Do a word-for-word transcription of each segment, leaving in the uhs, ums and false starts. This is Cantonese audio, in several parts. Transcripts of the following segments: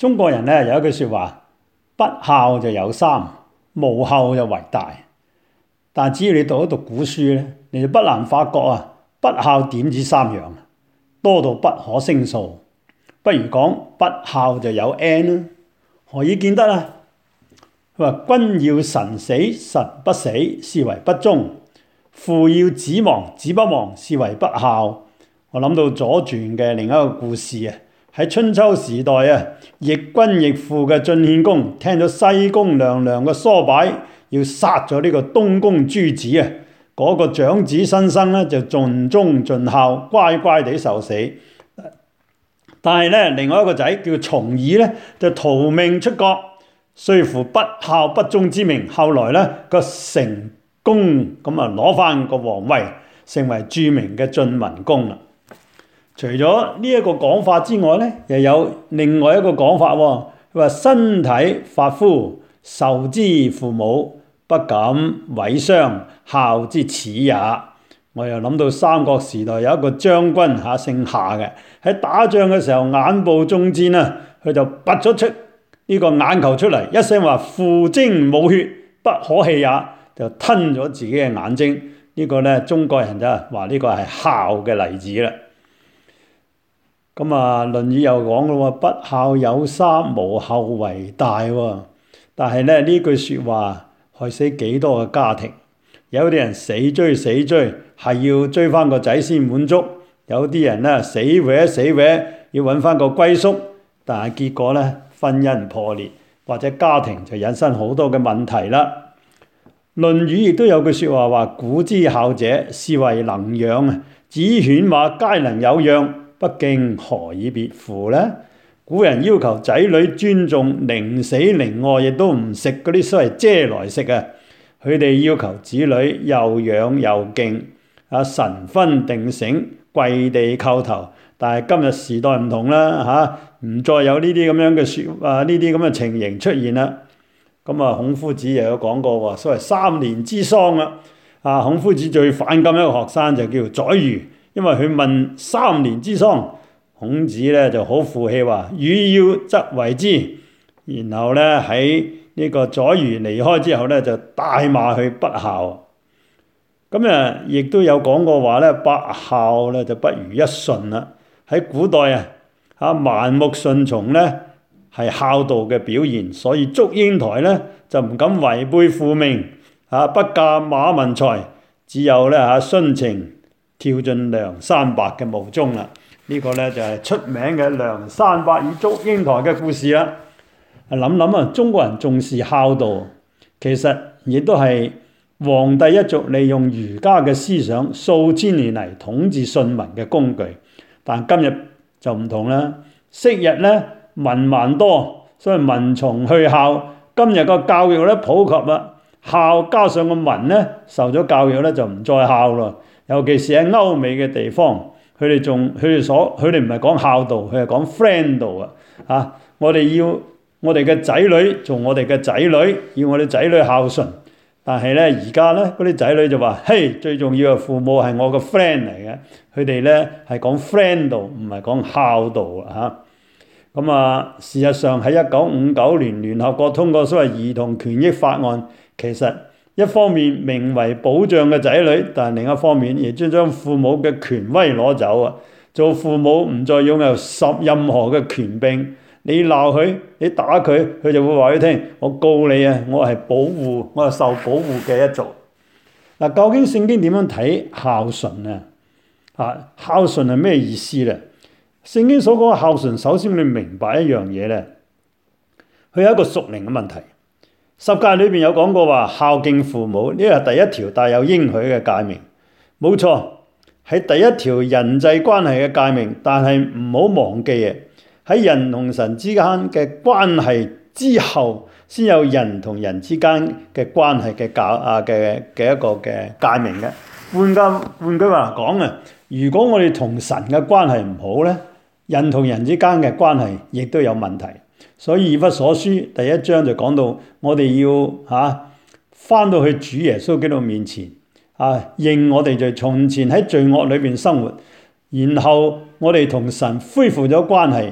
中國人咧有一句說話，不孝就有三，無後就為大。但只要你讀一讀古書咧，你就不難發覺啊，不孝點止三樣，多到不可勝數。不如講不孝就有 N 啦。何以見得啊？佢話君要臣死，臣不死，是為不忠；父要子亡，子不亡，是為不孝。我諗到左傳嘅另一個故事啊，喺春秋時代啊，亦君亦父嘅晉獻公聽咗西宮娘娘嘅唆擺，要殺咗呢個東宮諸子啊，嗰、那個長子申生咧就盡忠盡孝，乖乖地受死。但係咧，另外一個仔叫重耳咧，就逃命出國，雖負不孝不忠之名，後來咧個成功咁啊攞翻個皇位，成為著名嘅晉文公啦。除咗呢一個講法之外咧，又有另外一個講法喎。佢話身體髮膚，受之父母，不敢毀傷，孝之始也。我又諗到三國時代有一個將軍嚇姓夏嘅，喺打仗嘅時候眼部中箭啊，佢就拔咗出呢個眼球出嚟，一聲話父精母血，不可棄也，就吞咗自己嘅眼睛。呢、這個咧中國人就話呢個係孝嘅例子啦。咁啊，《論語》又講咯，不孝有三，無後為大喎。但係咧呢句説話害死幾多個家庭？有啲人死追死追，係要追翻個仔先滿足；有啲人咧死搲死搲，要揾翻個歸宿，但係結果咧婚姻破裂，或者家庭就引申好多嘅問題啦。《論語》亦都有句説話話：古之孝者，是為能養啊！子犬馬皆能有養，不敬何以別乎呢？古人要求仔女尊重，寧死寧餓，亦都唔食嗰啲所謂嗟來食啊！佢哋要求子女又養又敬，啊神分定省，跪地叩頭。但係今日時代唔同啦，嚇、啊、唔再有呢啲咁樣嘅説啊，呢啲咁嘅情形出現啦。咁啊，孔夫子又有講過喎，所謂三年之喪啊。啊，孔夫子最反感一個學生就叫宰予，因為佢問三年之喪，孔子咧就好負氣話：予要則為之。然後咧喺呢個宰予離開之後咧，就大罵佢不孝。咁啊，亦都有講過話咧，百孝咧就不如一順啦。喺古代啊，嚇盲目順從咧係孝道嘅表現，所以祝英台咧就唔敢違背父命，嚇不嫁馬文才，只有咧嚇殉情跳進梁山伯嘅墓中啦。呢、這個咧就係出名嘅梁山伯與祝英台嘅故事啦。諗諗啊，中國人重視孝道，其實亦都係黃帝一族利用儒家嘅思想數千年嚟統治順民嘅工具。但今日就唔同啦，昔日咧文盲多，所以民從去孝。今日個教育咧普及啦，孝加上個民咧受咗教育咧就唔再孝咯。尤其是喺歐美嘅地方，佢哋仲佢哋所佢哋唔係講孝道，佢係講 friend 道啊！啊，我哋要。我哋嘅仔女做我哋嘅仔女，要我哋仔女孝順。但係咧，而家咧嗰啲仔女就話：嘿，最重要嘅父母係我個 friend 嚟嘅。佢哋咧係講 friend 道，唔係講孝道啊！咁啊，事實上喺一九五九年聯合國通過所謂兒童權益法案，其實一方面名為保障嘅仔女，但另一方面亦將將父母嘅權威攞走啊！做父母唔再擁有十任何嘅權柄。你鬧佢，你打佢，佢就會話俾你聽：我告你啊！我係保護，我係受保護嘅一族。嗱，究竟聖經點樣睇孝順啊？啊，孝順係咩意思咧？聖經所講嘅孝順，首先你明白一樣嘢咧，佢有一個屬靈嘅問題。十誡裏邊有講過話孝敬父母，呢個係第一條帶有應許嘅誡命，冇錯，係第一條人際關係嘅誡命。但係唔好忘記嘅。喺人同神之間嘅關係之後，先有人同人之間嘅關係嘅教啊嘅嘅一個嘅誡命嘅。換句換句話講啊，如果我哋同神嘅關係唔好咧，人同人之間嘅關係亦都有問題。所以以弗所書第一章就講到，我哋要嚇翻到去主耶穌基督面前啊，認我哋就從前喺罪惡裏邊生活，然後我哋同神恢復咗關係。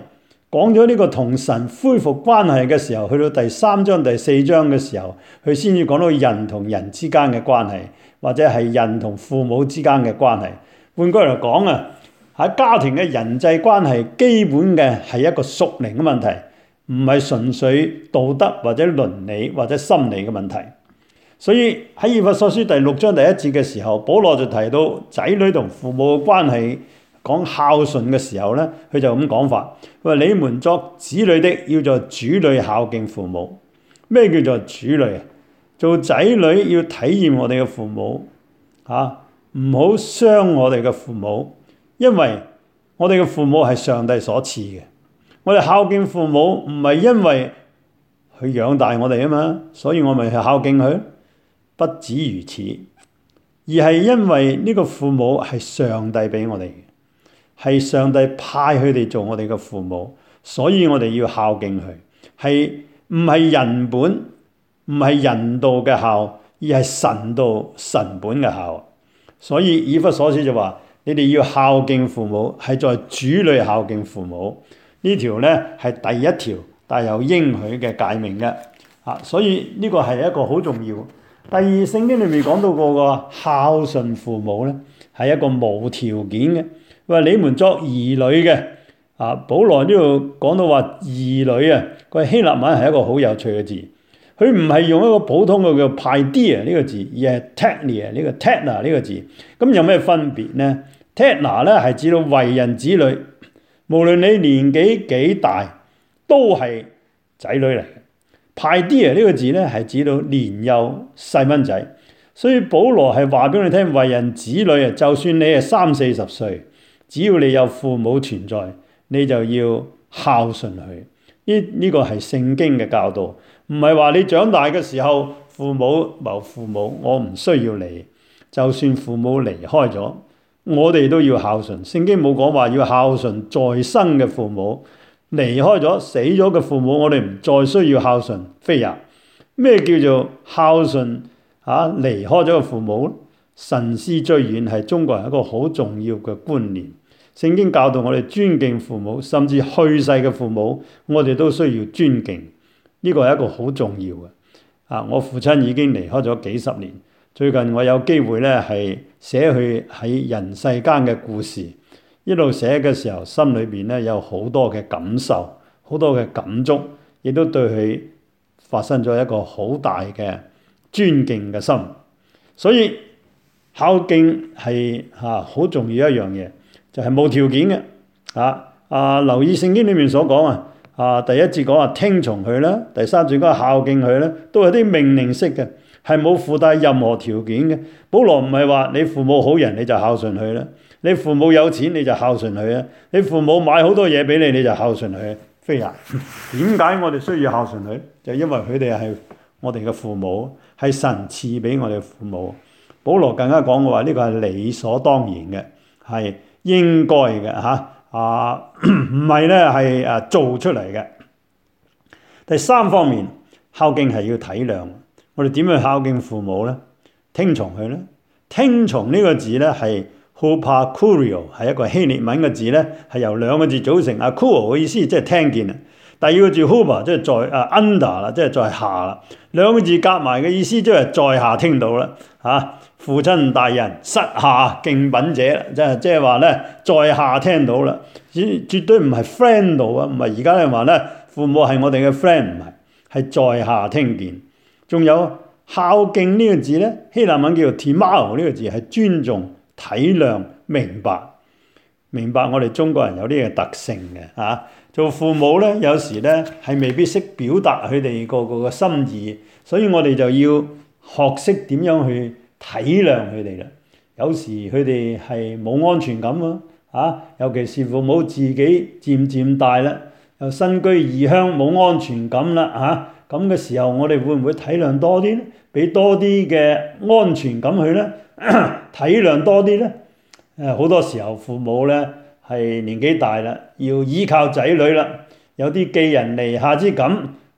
講咗呢個同神恢復關係嘅時候，去到第三章第四章嘅時候，佢先至講到人同人之間嘅關係，或者係人同父母之間嘅關係。換句嚟講啊，喺家庭嘅人際關係，基本嘅係一個屬靈嘅問題，唔係純粹道德或者倫理或者心理嘅問題。所以喺以弗所書第六章第一節嘅時候，保羅就提到仔女同父母嘅關係，講孝順嘅時候咧，佢就咁講法，佢話你們作子女的要在主裏孝敬父母。咩叫做主女？做仔女要體驗我哋嘅父母，嚇唔好傷我哋嘅父母，因為我哋嘅父母係上帝所賜嘅。我哋孝敬父母唔係因為佢養大我哋啊嘛，所以我咪去孝敬佢。不止如此，而係因為呢個父母係上帝俾我哋嘅，係上帝派佢哋做我哋嘅父母，所以我哋要孝敬佢。係唔係人本，唔係人道嘅孝，而係神道神本嘅孝。所以以弗所書就話：你哋要孝敬父母，係在主裏孝敬父母。呢條咧係第一條帶有應許嘅誡命嘅。啊，所以呢個係一個好重要。第二，聖經裏面講到過個孝順父母咧，係一個無條件嘅。佢話你們作兒女嘅，啊，保羅呢度講到話兒女啊，個希臘文係一個好有趣嘅字，佢唔係用一個普通嘅叫 paidia 呢個字，而係 technia 呢個 techna 呢個字。咁有咩分別呢？techna 咧係指到為人子女，無論你年紀幾大，都係仔女嚟嘅。paidia 呢個字咧係指到年幼細蚊仔，所以保羅係話俾你聽，為人子女啊，就算你係三四十歲，只要你有父母存在，你就要孝順佢。呢呢個係聖經嘅教導，唔係話你長大嘅時候父母謀父母，我唔需要你。就算父母離開咗，我哋都要孝順。聖經冇講話要孝順在生嘅父母。離開咗死咗嘅父母，我哋唔再需要孝順。非也，咩叫做孝順啊？離開咗嘅父母，神思追遠係中國人一個好重要嘅觀念。聖經教導我哋尊敬父母，甚至去世嘅父母，我哋都需要尊敬。呢個係一個好重要嘅。啊，我父親已經離開咗幾十年，最近我有機會咧係寫佢喺人世間嘅故事。一路寫嘅時候，心裏邊咧有好多嘅感受，好多嘅感觸，亦都對佢發生咗一個好大嘅尊敬嘅心。所以孝敬係嚇好重要一樣嘢，就係、是、無條件嘅。啊啊，留意聖經裏面所講啊，啊第一節講話聽從佢啦，第三節講話孝敬佢啦，都係啲命令式嘅，係冇附帶任何條件嘅。保羅唔係話你父母好人你就孝順佢啦。你父母有錢你就孝順佢啊！你父母買好多嘢俾你，你就孝順佢。非也，點解我哋需要孝順佢？就因為佢哋係我哋嘅父母，係神賜俾我哋嘅父母。保羅更加講嘅話，呢個係理所當然嘅，係應該嘅嚇啊，唔係咧係誒做出嚟嘅。第三方面，孝敬係要體諒。我哋點去孝敬父母咧？聽從佢咧？聽從呢個字咧係。hupakurio 係一個希臘文嘅字咧，係由兩個字組成。啊 kuo 嘅意思即係聽見啊，第二個字 hupa 即係在啊 under 啦，即係在下啦。兩個字夾埋嘅意思即係在下聽到啦。嚇、啊，父親大人膝下敬品者，即係即係話咧在下聽到啦。絕絕對唔係 friend 度啊，唔係而家你話咧父母係我哋嘅 friend，唔係，係在下聽見。仲有孝敬呢個字咧，希臘文叫做 timao 呢個字係尊重。體諒明白，明白我哋中國人有啲嘅特性嘅嚇、啊。做父母咧，有時咧係未必識表達佢哋個個嘅心意，所以我哋就要學識點樣去體諒佢哋啦。有時佢哋係冇安全感啊，嚇，尤其是父母自己漸漸大啦，又身居異鄉冇安全感啦嚇，咁、啊、嘅時候，我哋會唔會體諒多啲咧？俾多啲嘅安全感佢咧？體諒多啲咧，誒好多時候父母咧係年紀大啦，要依靠仔女啦，有啲寄人籬下之感，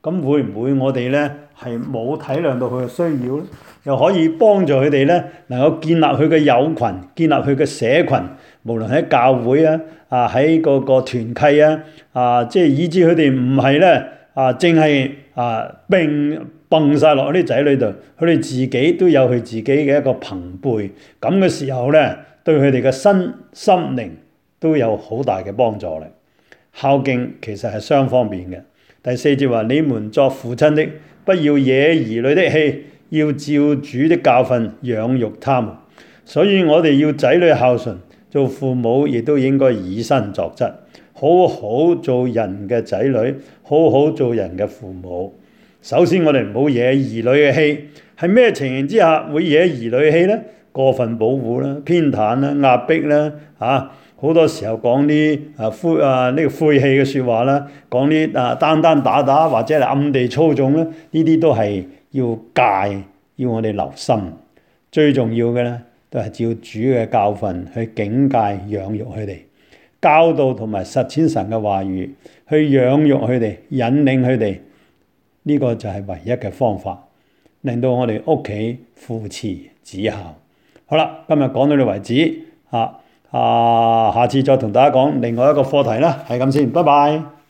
咁會唔會我哋咧係冇體諒到佢嘅需要咧？又可以幫助佢哋咧能夠建立佢嘅友群，建立佢嘅社群，無論喺教會啊、啊喺嗰個團契啊、啊即係以致佢哋唔係咧啊，淨係啊並蹦晒落啲仔女度，佢哋自己都有佢自己嘅一個朋輩，咁嘅時候咧，對佢哋嘅身心靈都有好大嘅幫助咧。孝敬其實係雙方面嘅。第四節話：你們作父親的，不要惹兒女的氣，要照主的教訓養育他們。所以我哋要仔女孝順，做父母亦都應該以身作則，好好做人嘅仔女，好好做人嘅父母。首先我哋唔好惹兒女嘅氣，係咩情形之下會惹兒女嘅氣呢？過分保護啦、偏袒啦、壓迫啦，嚇好多時候講啲啊灰啊呢個晦氣嘅説話啦，講啲啊單單打打或者係暗地操縱啦，呢啲都係要戒，要我哋留心。最重要嘅咧，都係照主嘅教訓去警戒養育佢哋，教導同埋實踐神嘅話語，去養育佢哋，引領佢哋。呢個就係唯一嘅方法，令到我哋屋企父慈子孝。好啦，今日講到呢為止，啊啊，下次再同大家講另外一個課題啦，係咁先，拜拜。